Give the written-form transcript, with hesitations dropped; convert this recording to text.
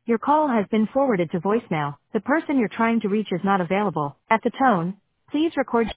Your call has been forwarded to voicemail. The person you're trying to reach is not available. At the tone, please record